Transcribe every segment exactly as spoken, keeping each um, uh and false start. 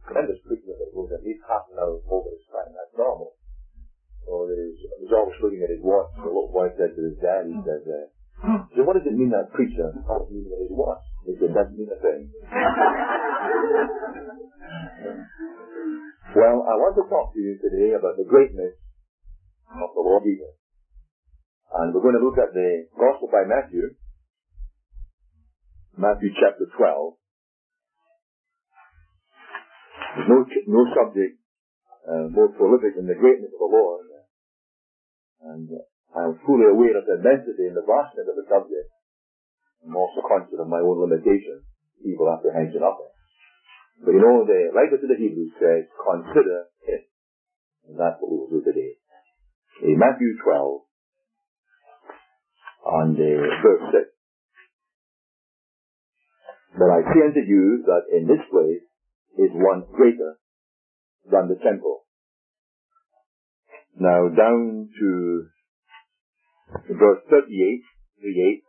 tremendous preaching that goes at least half an hour over his time. That's normal. So there's, he's always looking at his watch. The little boy said to his dad, he says, uh, so what does it mean that preacher is not using his watch? He said, doesn't mean a thing. Well, I want to talk to you today about the greatness of the Lord Jesus. And we're going to look at the Gospel by Matthew, Matthew chapter twelve. There's no, no subject uh, more prolific than the greatness of the Lord. And uh, I'm fully aware of the immensity and the vastness of the subject. I'm also conscious of my own limitations, evil apprehension of it. But you know, the writer to the Hebrews says, consider it. And that's what we will do today. In Matthew twelve, on the verse six. But I say unto you that in this place is one greater than the temple. Now down to verse thirty-eight, thirty-eight.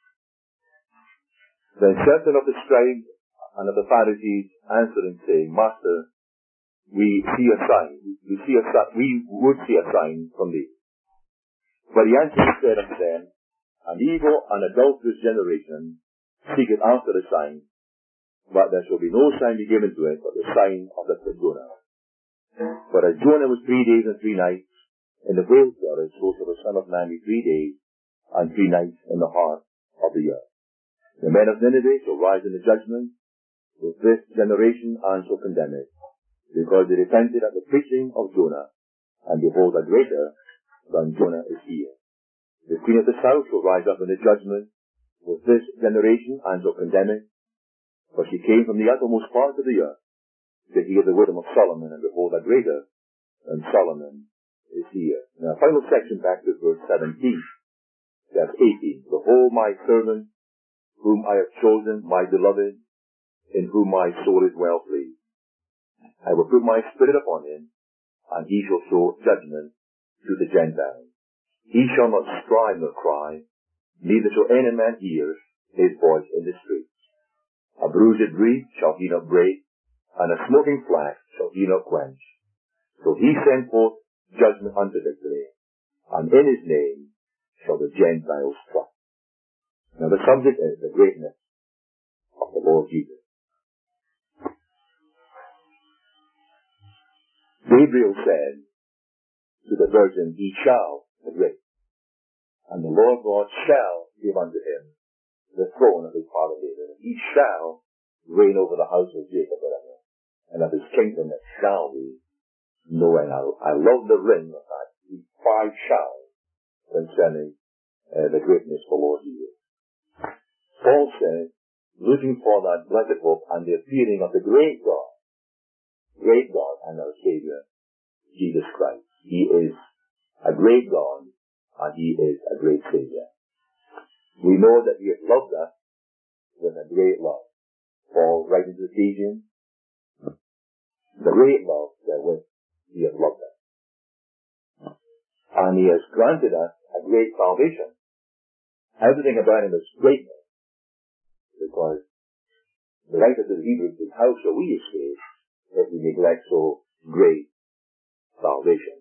Then certain of the scribes and of the Pharisees answering, saying, Master, we see a sign, we see a sign, we would see a sign from thee. But he answered and said unto them, An evil and adulterous generation seeketh after a sign, but there shall be no sign be given to it but the sign of the prophet Jonah. For as Jonah was three days and three nights in the whale's belly, so shall the Son of Man be three days and three nights in the heart of the earth. The men of Nineveh shall rise in the judgment with this generation and shall condemn it, because they repented at the preaching of Jonah, and behold, a greater than Jonah is here. The queen of the south shall rise up in the judgment with this generation and shall condemn it, for she came from the uttermost part of the earth to hear the wisdom of Solomon, and behold, a greater than Solomon is here. Now, final section back to verse seventeen, verse eighteen. Behold my servant, whom I have chosen, my beloved, in whom my soul is well pleased. I will put my spirit upon him, and he shall show judgment to the Gentiles. He shall not strive nor cry, neither shall any man hear his voice in the streets. A bruised reed shall he not break, and a smoking flax shall he not quench. So he sent forth judgment unto victory, and in his name shall the Gentiles trust. Now the subject is the greatness of the Lord Jesus. Gabriel said to the virgin, He shall be great, and the Lord God shall give unto him the throne of his father David. He shall reign over the house of Jacob forever, and of his kingdom it shall be no end. I, I love the ring of that. Five shall concerning uh, the greatness of the Lord Jesus. Paul says, looking for that blessed hope and the appearing of the great God, great God and our Savior, Jesus Christ. He is a great God and He is a great Savior. We know that He has loved us with a great love. Paul, writing to Ephesians, the great love wherewith He has loved us. And He has granted us a great salvation. Everything about Him is greatness. Because the writer to the Hebrews says, how shall we escape if we neglect so great salvation?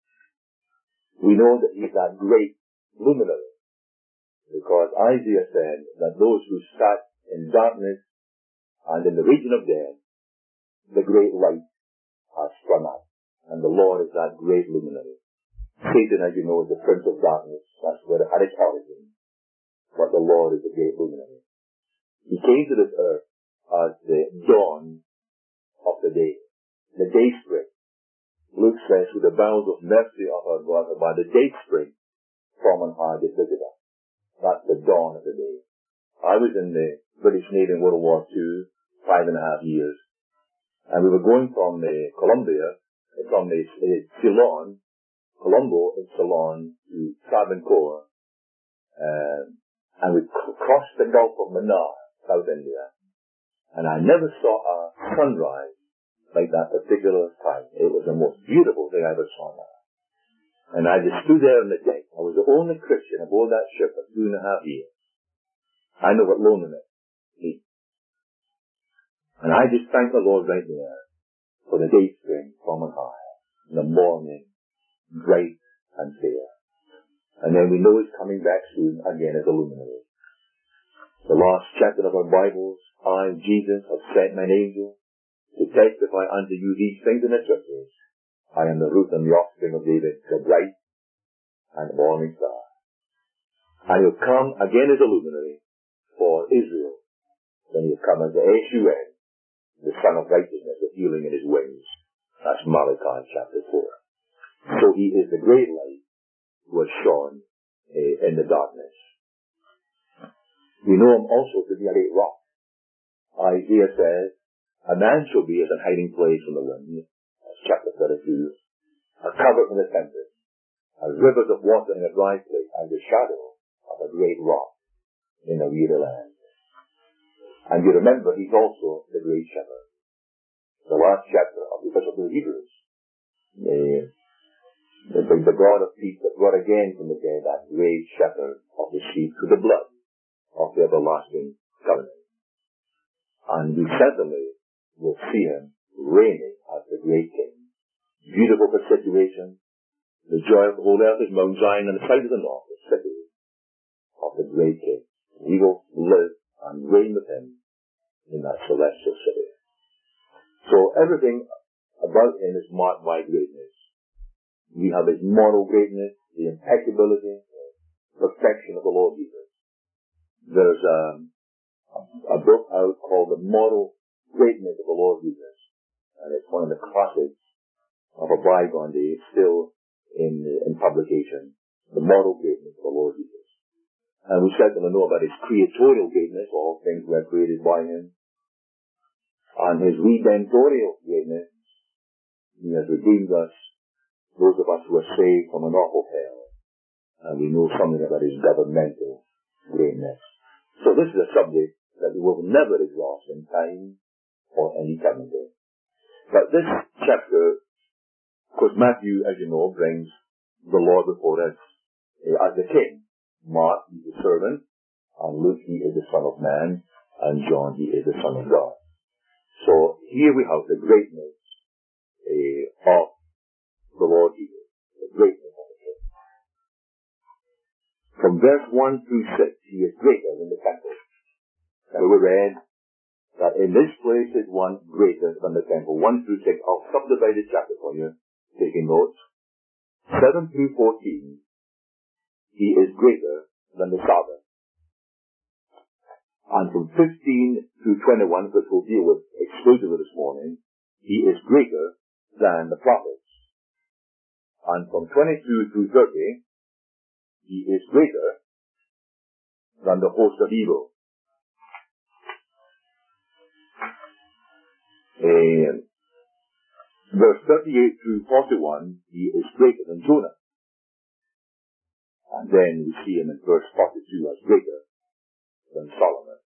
We know that He's that great luminary. Because Isaiah said that those who sat in darkness and in the region of death, the great light has sprung up. And the Lord is that great luminary. Satan, as you know, is the prince of darkness. That's where it had its origin. But the Lord is the great luminary. He came to this earth as the dawn of the day, the day spring. Luke says, with the bowels of mercy of our God, by the day spring, from on high did visit us. That's the dawn of the day. I was in the British Navy in World War Two, five and a half years, and we were going from the Columbia, from the uh, Ceylon, Colombo in Ceylon to Travancore, uh, and we c- crossed the Gulf of Mannar, South India, and I never saw a sunrise like that particular time. It was the most beautiful thing I ever saw now. And I just stood there on the deck. I was the only Christian aboard that ship for two and a half years. I know what loneliness means. And I just thanked the Lord right there for the day spring from on high, in the morning, bright and clear. And then we know He's coming back soon again as a luminary. The last chapter of our Bibles, I, Jesus, have sent mine angel to testify unto you these things in the churches. I am the root and the offspring of David, the bright and morning star. And He'll come again as a luminary for Israel. Then He'll come as the S U N, the Son of Righteousness, with healing in His wings. That's Malachi chapter four. So He is the great light who has shone uh, in the darkness. We know Him also to be a great rock. Isaiah says, a man shall be as an hiding place from the wind. That's chapter thirty-two. A cover from the tempest. A rivers of water in a dry place, and the shadow of a great rock in a weary land. And you remember, He's also the great shepherd. The last chapter of the Epistle to the Hebrews. The, the, the God of peace that brought again from the dead that great shepherd of the sheep to the blood of the everlasting covenant. And we certainly will see Him reigning as the great King. Beautiful for situation. The joy of the whole earth is Mount Zion on the side of the north, the city of the great King. We will live and reign with Him in that celestial city. So everything about Him is marked by greatness. We have His moral greatness, the impeccability, the perfection of the Lord Jesus. There's a, a book out called The Moral Greatness of the Lord Jesus. And it's one of the classics of a bygone day. It's still in, in publication. The Moral Greatness of the Lord Jesus. And we certainly know about His creatorial greatness. All things were created by Him. And His redemptorial greatness. He has redeemed us, those of us who are saved from an awful hell. And we know something about His governmental greatness. So this is a subject that we will never exhaust in time or in eternity. But this chapter, of course, Matthew, as you know, brings the Lord before us uh, as the King. Mark, He is the servant, and Luke, He is the Son of Man, and John, He is the Son of God. So here we have the greatness uh, of the Lord Jesus, the greatness of the King. From verse one through six, He is greater than the temple. And we read that in this place is one greater than the temple. one through six, I'll subdivide the chapter for you, taking notes. seven through fourteen, He is greater than the Sabbath. And from fifteen through twenty-one, which we'll deal with exclusively this morning, He is greater than the prophets. And from twenty-two through thirty, He is greater than the host of evil. And verse thirty-eight through forty-one, He is greater than Jonah. And then we see Him in verse forty-two as greater than Solomon.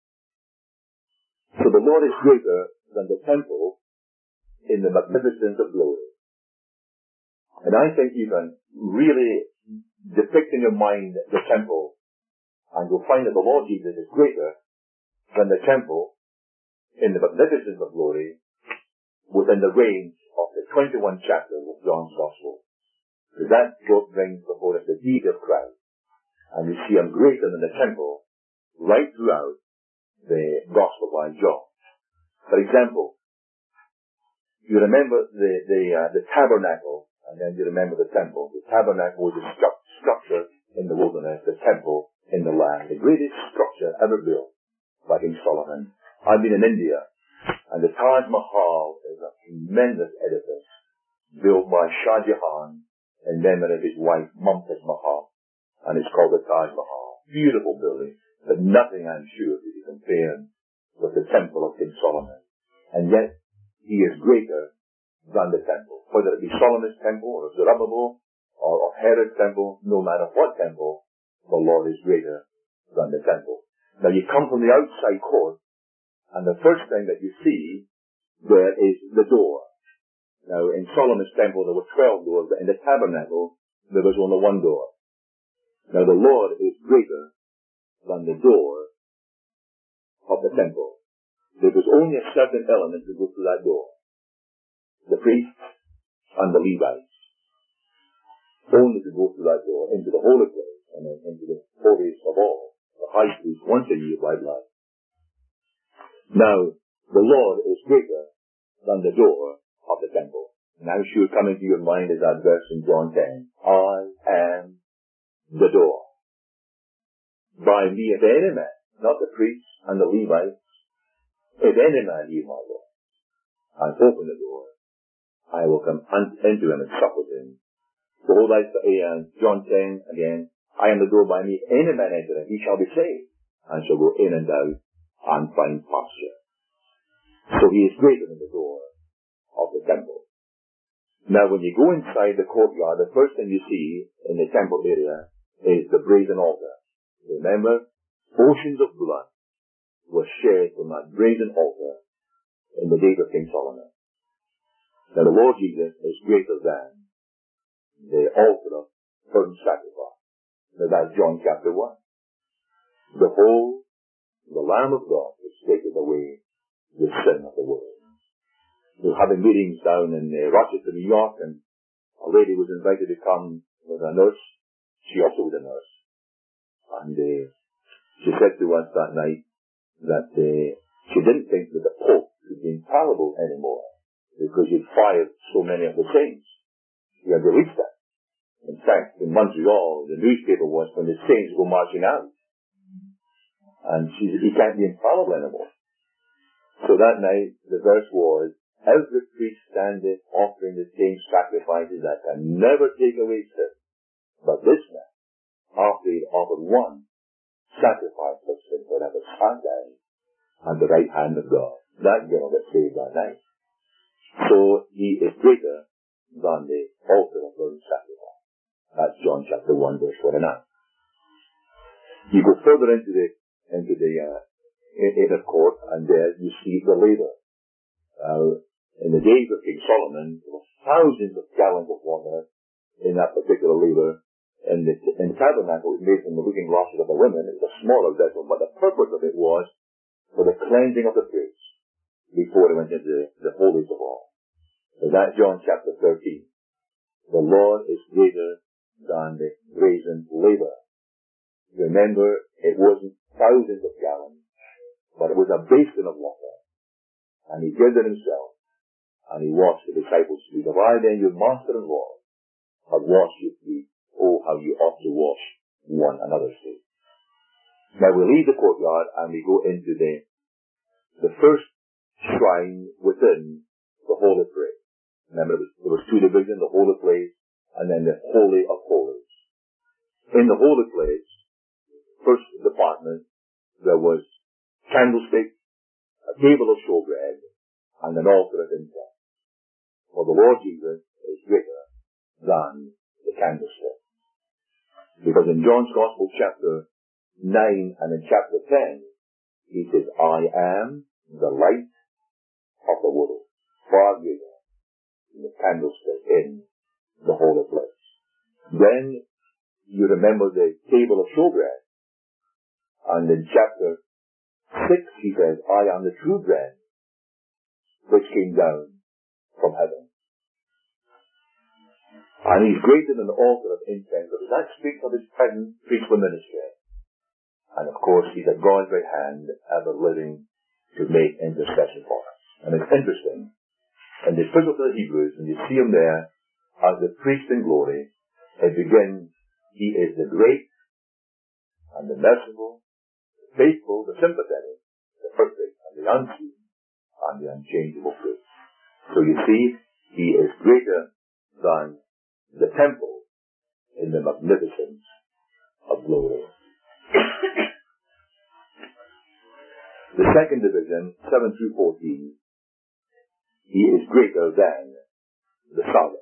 So the Lord is greater than the temple in the magnificence of glory. And I think you can really depict in your mind the temple, and you'll find that the Lord Jesus is greater than the temple in the magnificence of glory within the range of the twenty-first chapter of John's Gospel. Because that book brings before us the deed of Christ. And we see Him greater than the temple right throughout the Gospel by John. For example, you remember the the, uh, the tabernacle, and then you remember the temple. The tabernacle was a stru- structure in the wilderness, the temple in the land, the greatest structure ever built by King Solomon. I've been in India, and the Taj Mahal is a tremendous edifice built by Shah Jahan in memory of his wife Mumtaz Mahal, and it's called the Taj Mahal. Beautiful building, but nothing, I'm sure, to be compared with the temple of King Solomon. And yet, He is greater than the temple. Whether it be Solomon's temple, or Zerubbabel, or, or Herod's temple, no matter what temple, the Lord is greater than the temple. Now you come from the outside court, and the first thing that you see there is the door. Now in Solomon's temple there were twelve doors, but in the tabernacle there was only one door. Now the Lord is greater than the door of the temple. There was only a certain element to go through that door. the priests and the Levites, only to go through that door into the holy place and then into the holiest of all, the high priest once a year by blood. Now, the Lord is greater than the door of the temple. And I'm sure coming to your mind is that verse in John ten. I am the door. By me, if any man, not the priests and the Levites, if any man hear my voice, and open the door, I will come into him and sup with him. Behold, I say, uh, John ten again, I am the door. By me, any man enter him, he shall be saved, and shall go in and out and find pasture. So he is greater than the door of the temple. Now, when you go inside the courtyard, the first thing you see in the temple area is the brazen altar. Remember, oceans of blood were shed from that brazen altar in the days of King Solomon. Now, the Lord Jesus is greater than the altar of burnt sacrifice. Now, that's John chapter one. Behold, the Lamb of God has taken away the sin of the world. We were having meetings down in uh, Rochester, New York, and a lady was invited to come with a nurse. She also was a nurse. And uh, she said to us that night that uh, she didn't think that the Pope could be infallible anymore because he'd fired so many of the saints. He had released that. In fact, in Montreal, the newspaper was when the saints were marching out. And she said, he can't be infallible anymore. So that night, the verse was, every priest standeth offering the same sacrifices that can never take away sin. But this man, after he offered one sacrifice for sin forever, sat down at the right hand of God. That girl got saved that night. So he is greater than the altar of burnt sacrifice. That's John chapter one, verse twenty-nine. You go further into the into the uh, inner court, and there you see the laver. Uh, in the days of King Solomon, there were thousands of gallons of water in that particular laver. In the, in the tabernacle, it was made from the looking glasses of the women. It was a smaller vessel, but the purpose of it was for the cleansing of the priest before it went into the, the holiest of all. So that's John chapter thirteen. The Lord is greater than the brazen laver. Remember, it wasn't thousands of gallons, but it was a basin of water. And he gave it himself, and he washed the disciples' feet. If I then, your master and Lord, have washed your feet, oh, how you ought to wash one another's feet. Now we leave the courtyard and we go into the, the first shrine within the holy place. Remember, there was, there was two divisions, the holy place and then the holy of holies. In the holy place, first department, there was candlestick, a table of showbread, and an altar of incense. For the Lord Jesus is greater than the candlestick. Because in John's Gospel chapter nine and in chapter ten, he says, I am the light of the world, far greater than the candlestick in the holy place. Then you remember the table of showbread. And in chapter six, he says, I am the true bread which came down from heaven. And he's greater than the altar of incense, because that speaks of his present priestly ministry. And of course, he's at God's right hand, ever living to make intercession for us. And it's interesting, in the epistle to the Hebrews, when you see him there as the priest in glory, it begins, he is the great and the merciful, faithful, the sympathetic, the perfect, and the unseen, and the unchangeable priest. So you see, he is greater than the temple in the magnificence of glory. The second division, seven through fourteen, he is greater than the Sabbath.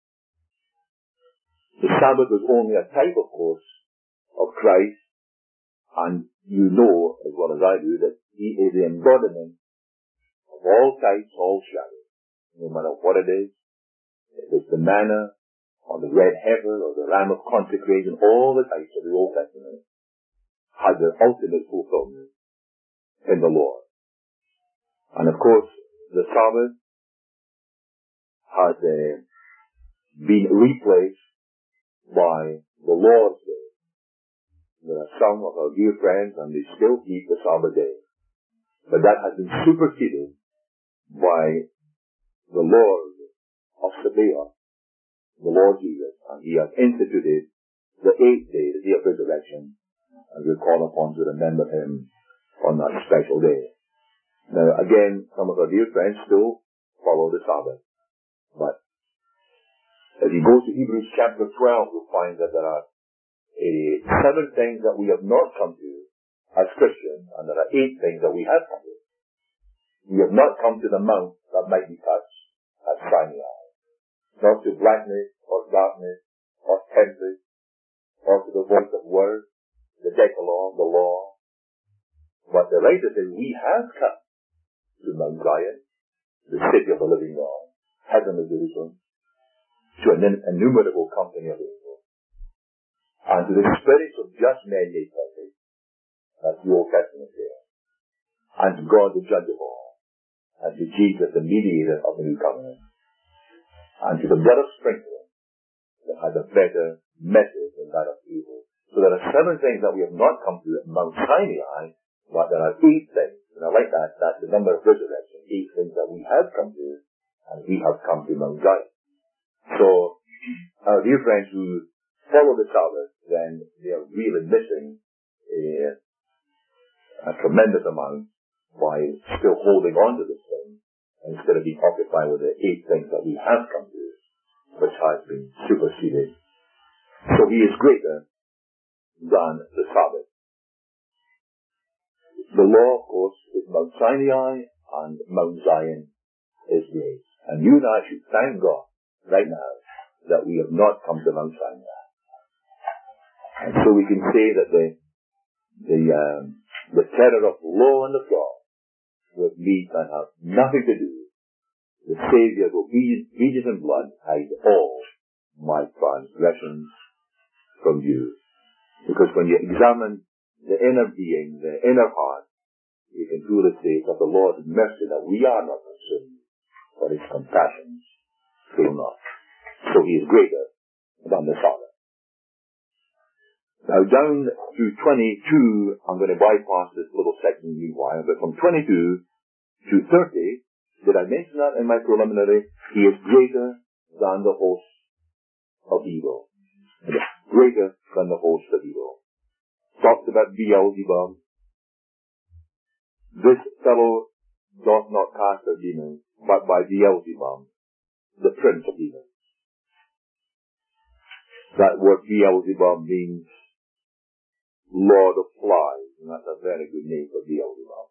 The Sabbath was only a type, of course, of Christ, and you know, as well as I do, that he is the embodiment of all types, all shadows, no matter what it is. If it's the manna, or the red heifer, or the ram of consecration, all the types of the Old Testament had their ultimate fulfillment in the Lord. And of course, the Sabbath has uh, been replaced by the Lord's Day. There are some of our dear friends, and they still keep the Sabbath day. But that has been superseded by the Lord of Sabaoth, the Lord Jesus, and He has instituted the eighth day, the day of resurrection, and we're called upon to remember Him on that special day. Now, again, some of our dear friends still follow the Sabbath, but as you go to Hebrews chapter twelve, you'll find that there are uh, seven things that we have not come to as Christians, and there are eight things that we have come to. We have not come to the mount that might be touched at Sinai, not to blackness or darkness or tempest or to the voice of words, the Decalogue, the law. But the writer says we have come to Mount Zion, the city of the living God, heavenly Jerusalem, to an innumerable company of angels, and to the spirits of just men made perfect, as the Old Testament says, and to God the judge of all, and to Jesus the mediator of the new covenant, and to the blood of sprinkling that has a better message than that of Abel. So there are seven things that we have not come to at Mount Sinai, but there are eight things. And I like that. That's the number of resurrection. Eight things that we have come to, and we have come to Mount Zion. So, our dear friends who follow the Sabbath, then they are really missing a, a tremendous amount by still holding on to this thing, instead of being occupied with the eight things that we have come to, which has been superseded. So He is greater than the Sabbath. The law, of course, is Mount Sinai, and Mount Zion is grace. And you and I should thank God right now that we have not come to Mount Sinai. And so we can say that the the um, the terror of the law and of God with me can have nothing to do. The Savior of obedience and blood hides all my transgressions from you. Because when you examine the inner being, the inner heart, you can truly say that the Lord's mercy that we are not consumed, but His compassions fail not. So He is greater than the Father. Now down to twenty-two, I'm going to bypass this little section meanwhile, but from twenty-two to thirty, did I mention that in my preliminary? He is greater than the host of evil. Greater than the host of evil. Talked about Beelzebub. This fellow doth not cast out demons, but by Beelzebub, the prince of demons. That word Beelzebub means Lord of Flies, and that's a very good name for Beelzebub.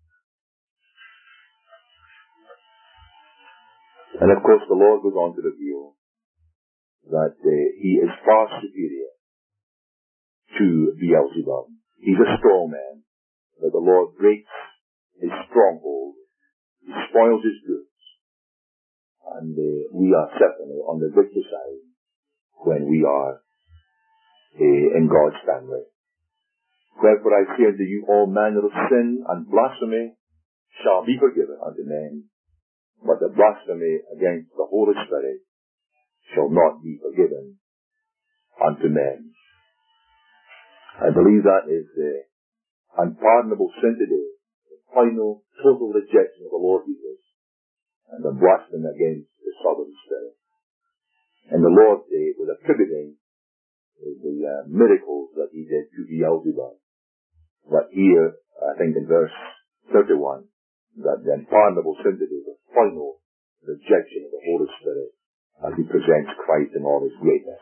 And of course the Lord goes on to reveal that uh, He is far superior to Beelzebub. He's a strong man, that the Lord breaks his stronghold, He spoils his goods, and uh, we are certainly on the victor side when we are uh, in God's family. Wherefore I say unto you, all manner of sin and blasphemy shall be forgiven unto men, but the blasphemy against the Holy Spirit shall not be forgiven unto men. I believe that is the unpardonable sin today, the final total rejection of the Lord Jesus, and the blasphemy against the sovereign Spirit. And the Lord Day was attributing the uh, miracles that He did to Beelzebub. But here, I think in verse thirty-one, that the unpardonable sin today, the final rejection of the Holy Spirit as He presents Christ in all His greatness.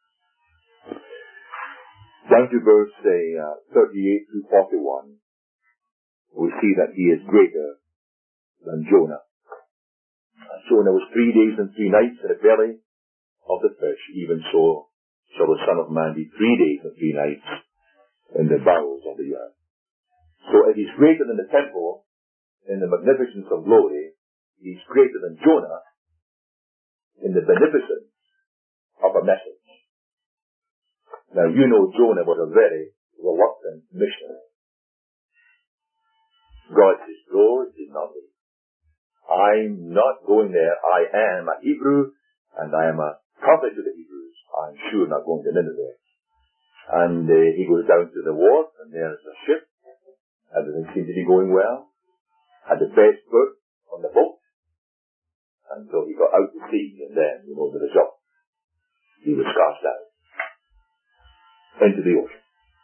Down to verse say, uh, thirty-eight through forty-one, we see that He is greater than Jonah. Uh, Jonah was three days and three nights in the belly of the fish. Even so shall the Son of Man be three days and three nights in the bowels of the earth. So if He's greater than the temple in the magnificence of glory, He's greater than Jonah in the beneficence of a message. Now you know Jonah was a very reluctant missionary. God says, go, it did not leave. I'm not going there. I am a Hebrew, and I am a prophet to the Hebrews. I'm sure not going to Nineveh. And uh, he goes down to the wharf, and there's a ship. Everything seemed to be going well. Had the best berth on the boat until he got out to sea, and then, you know the result. He was cast out into the ocean.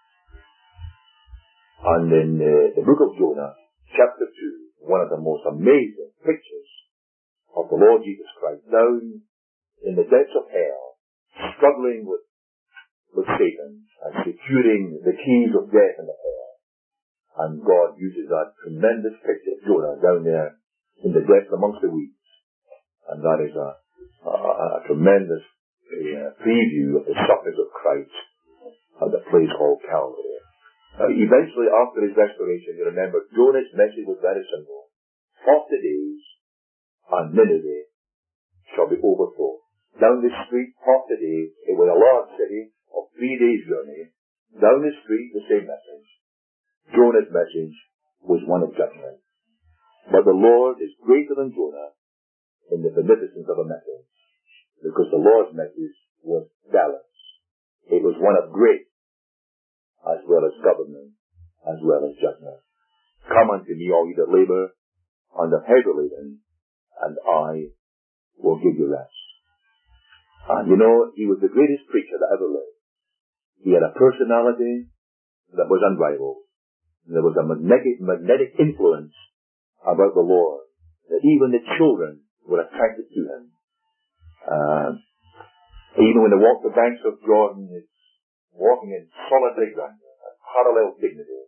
And in uh, the book of Jonah, chapter two, one of the most amazing pictures of the Lord Jesus Christ down in the depths of hell, struggling with, with Satan and securing the keys of death and the hell. And God uses that tremendous picture of Jonah down there in the depths amongst the weeds. And that is a, a, a tremendous uh, preview of the sufferings of Christ at the place called Calvary. Uh, eventually, after his restoration, you remember, Jonah's message was very simple. Forty days, and Nineveh shall be overthrown. Down the street, forty days, it was a large city of three days' journey. Down the street, the same message. Jonah's message was one of judgment. But the Lord is greater than Jonah in the beneficence of a message. Because the Lord's message was balance. It was one of grace, as well as government, as well as judgment. Come unto me, all ye that labor and are heavy laden, and I will give you rest. And you know, he was the greatest preacher that ever lived. He had a personality that was unrivaled. There was a magnetic, magnetic influence about the Lord that even the children were attracted to him. Uh, even when they walked the banks of Jordan, it's walking in solitary grandeur, a parallel dignity.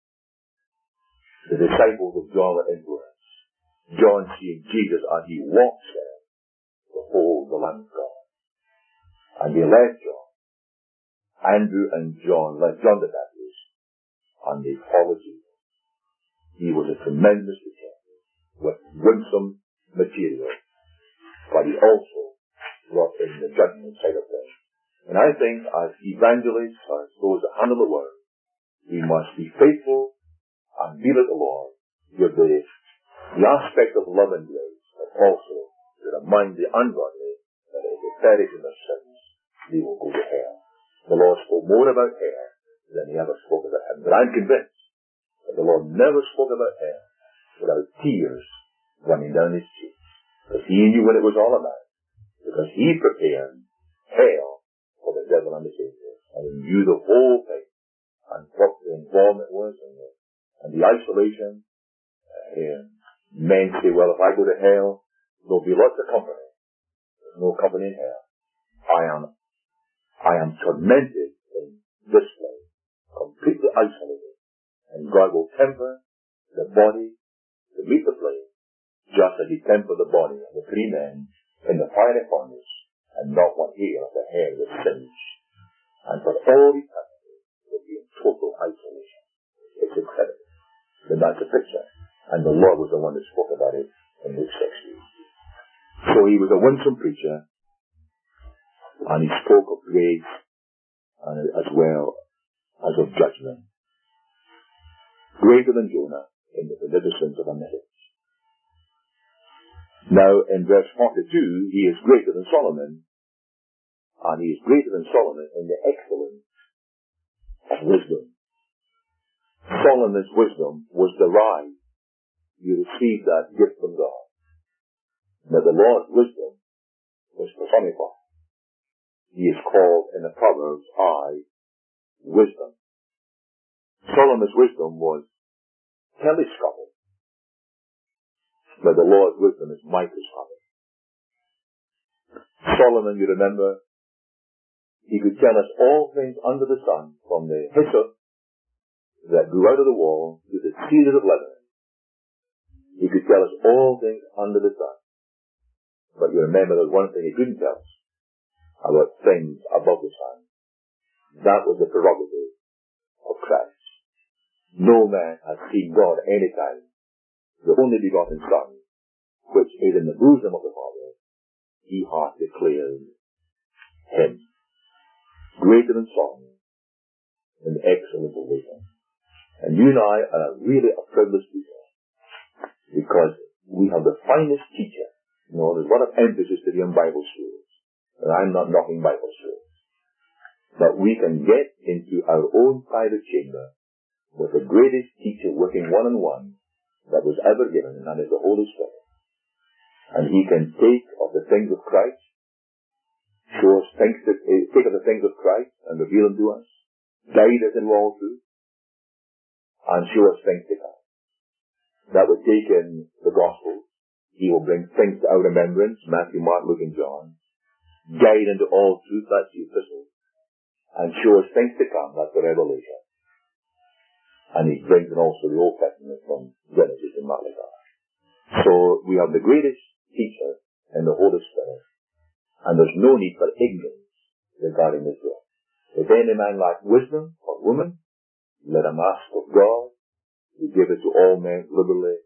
The disciples of John were influenced. John seeing Jesus as he walks there, behold the Lamb of God. And they left John. Andrew and John left John the Baptist, and they followed Jesus. He was a tremendous detective with winsome material, but he also brought in the judgment side of things. And I think as evangelists, as those that handle the word, we must be faithful and be like the Lord, give the, the aspect of love and grace, but also to remind the ungodly that if they perish in their sins, they will go to hell. The Lord spoke more about hell than he ever spoke about heaven. But I'm convinced that the Lord never spoke about hell without tears running down his cheeks. Because he knew what it was all about. Because he prepared hell for the devil and the Savior. And he knew the whole thing. And what the involvement was and the, and the isolation. Uh, men say, well, if I go to hell, there'll be lots of company. There's no company in hell. I am, I am tormented in this way. Completely isolated. And God will temper the body to meet the flame, just as he tempered the body of the three men in the fiery furnace, and not one hair of the hair was singed. And for all eternity, will be in total isolation. It's incredible. Then that's a picture. And the Lord was the one that spoke about it in Luke sixteen. So he was a winsome preacher, and he spoke of grace and as well as of judgment. Greater than Jonah in the beneficence of a message. Now in verse forty-two, he is greater than Solomon, and he is greater than Solomon in the excellence of wisdom. Solomon's wisdom was derived. You received that gift from God. Now the Lord's wisdom was personified. He is called in the Proverbs, I, wisdom. Solomon's wisdom was telescopic, but the Lord's wisdom is microscopic. Solomon, you remember, he could tell us all things under the sun, from the hyssop that grew out of the wall to the cedars of Lebanon. He could tell us all things under the sun. But you remember there's one thing he couldn't tell us, about things above the sun. That was the prerogative of Christ. No man has seen God any time. The only begotten Son, which is in the bosom of the Father, he hath declared him. Greater than Solomon in the excellence of wisdom. And you and I are really a privileged people, because we have the finest teacher. You know, there's a lot of emphasis to be on Bible schools. And I'm not knocking Bible schools. But we can get into our own private chamber with the greatest teacher working one-on-one that was ever given, and that is the Holy Spirit. And He can take of the things of Christ, show us things that, take of the things of Christ and reveal them to us, guide us in all truth, and show us things to come. That would take in the Gospels. He will bring things to our remembrance, Matthew, Mark, Luke, and John. Guide into all truth, that's the epistles. And show us things to come, that's the Revelation. And He brings in also the Old Testament from Genesis and Malachi. So we have the greatest teacher in the Holy Spirit. And there's no need for ignorance regarding this book. If any man lack wisdom or woman, let him ask of God, who giveth to all men liberally,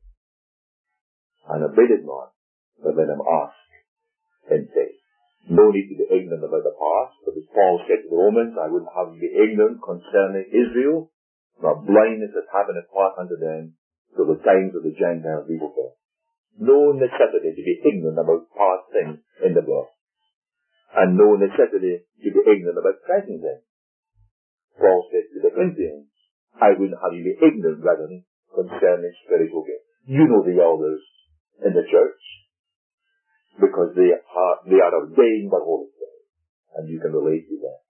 and abideth not, but let him ask in faith. No need to be ignorant about the past, but as Paul said to the Romans, I wouldn't have you be ignorant concerning Israel, nor blindness that happeneth part unto them, till the times of the Gentiles be fulfilled. No necessity to be ignorant about past things in the book, and no necessity to be ignorant about present things. Paul said to the Corinthians, I wouldn't have you be ignorant, brethren, concerning spiritual gifts. You know the elders in the church, because they are, they are ordained by the Holy Spirit, and you can relate to them.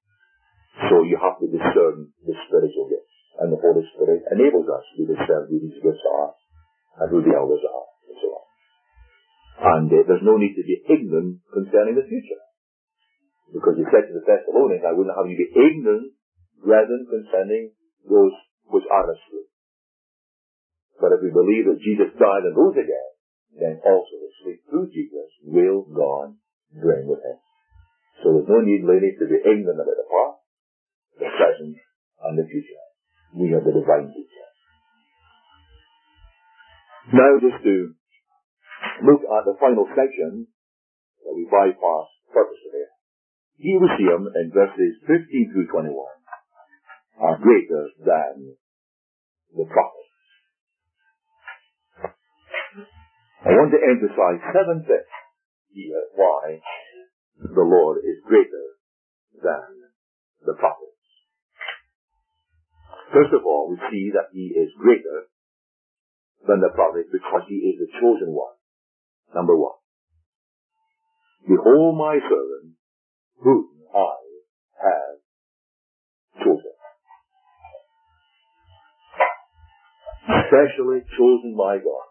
So you have to discern the spiritual gifts, and the Holy Spirit enables us to discern who these gifts are, and who the elders are, and so on. And uh, there's no need to be ignorant concerning the future, because He said to the Thessalonians, I wouldn't have you be ignorant, brethren, concerning those which are asleep. But if we believe that Jesus died and rose again, then also the sleep through Jesus will God bring with Him. So there's no need, ladies, to be ignorant about the past, the present, and the future. We are the divine teacher. Now just to look at the final section that we bypass purposely. Here we see them in verses fifteen through twenty-one are greater than the prophets. I want to emphasize seven things here why the Lord is greater than the prophets. First of all, we see that He is greater than the prophets because He is the chosen one. Number one. Behold my servant, whom I have chosen. Specially chosen by God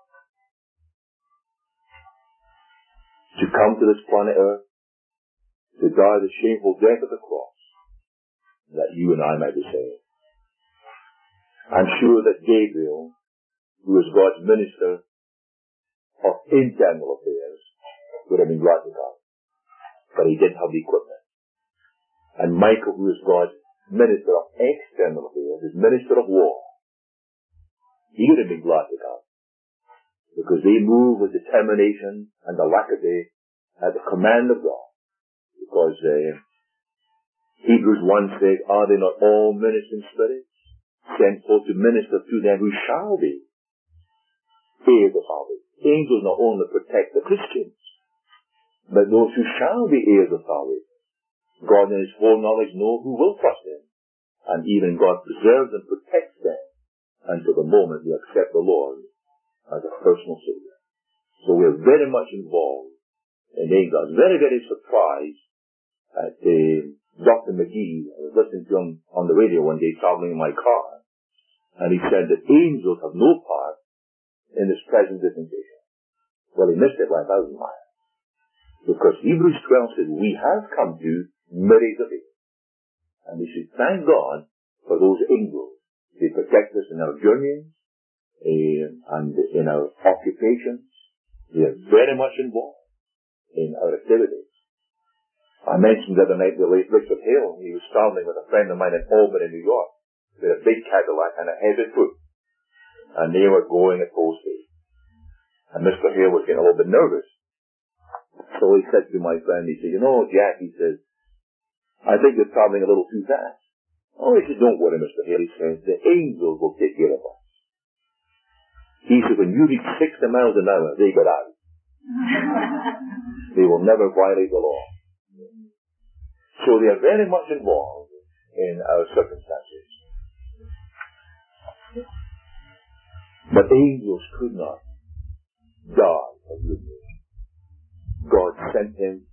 to come to this planet Earth, to die the shameful death of the cross, that you and I might be saved. I'm sure that Gabriel, who is God's minister of internal affairs, would have been glad to come, but he didn't have the equipment. And Michael, who is God's minister of external affairs, his minister of war, he would have been glad to come, because they move with determination and alacrity at the command of God. Because uh, Hebrews one says, are they not all ministering spirits, sent forth to minister to them who shall be heirs of salvation? Angels not only protect the Christians, but those who shall be heirs of salvation. God in His full knowledge knows who will trust Him, and even God preserves and protects them until the moment they accept the Lord as a personal Savior. So we're very much involved in angels. Very, very surprised at uh, Doctor McGee. I was listening to him on the radio one day traveling in my car, and he said that angels have no part in this present dispensation. Well, he missed it by a thousand miles. Because Hebrews twelve says, we have come to marriage of age. And we should thank God for those angels. They protect us in our journeyings, and in our occupations. They are very much involved in our activities. I mentioned the other night the late Richard Hale. He was traveling with a friend of mine in Albany, New York, with a big Cadillac and a heavy foot. And they were going at full speed. And Mister Hale was getting a little bit nervous. So he said to my friend, he said, you know, Jack, he says, I think you're traveling a little too fast. Oh, he said, don't worry, Mister Hale. He says, the angels will take care of us. He said, when you reach sixty miles an hour, they get out. They will never violate the law. So they are very much involved in our circumstances. But angels could not die for goodness. God sent him